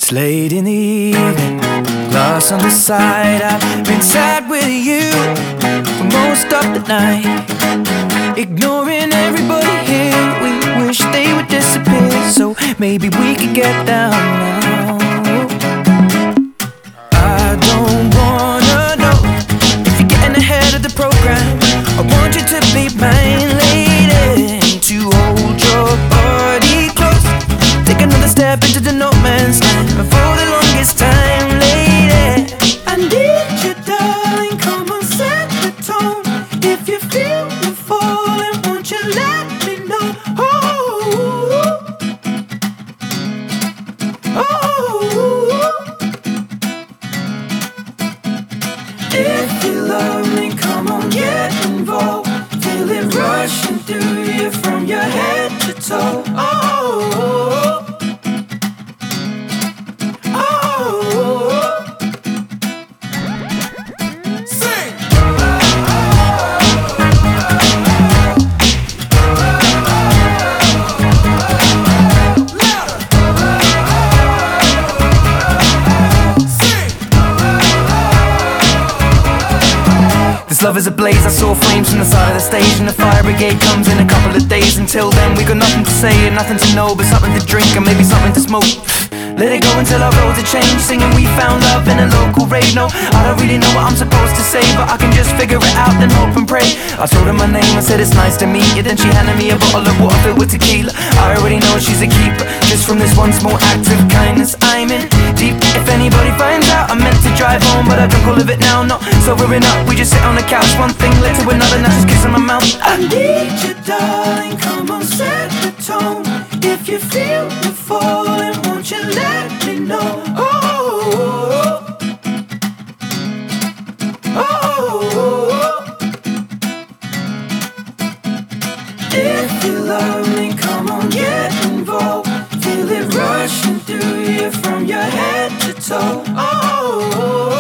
It's late in the evening, glass on the side. I've been sad with you for most of the night, ignoring everybody here. We wish they would disappear, so maybe we could get down now. I don't wanna know if you're getting ahead of the program. I want you to be mine, lady, to hold your body close. Take another step into the no man's land. And for the longest time, lady, I need you, darling. Come on, set the tone. If you feel me falling, won't you let me know? Oh, oh. If you love me, come on, get involved. Feel it rushing through you from your head to toe. Oh. This love is ablaze, I saw flames from the side of the stage, and the fire brigade comes in a couple of days. Until then we got nothing to say and nothing to know, but something to drink and maybe something to smoke. Let it go until our roads are changed, singing we found love in a local rave. No, I don't really know what I'm supposed to say, but I can just figure it out, then hope and pray. I told her my name, I said it's nice to meet you. Then she handed me a bottle of water filled with tequila. I already know she's a keeper, just from this one small act of kindness. I'm in deep, if anybody finds out. I meant to drive home, but I drunk all of it now. Not sobering up, we just sit on the couch. One thing led to another, now just kissing my mouth. I need you, darling, come on, set the tone. If you feel me falling, won't you let me know? Oh, oh, oh. If you love me, come on, get involved. Feel it rushing through you from your head to toe. Oh.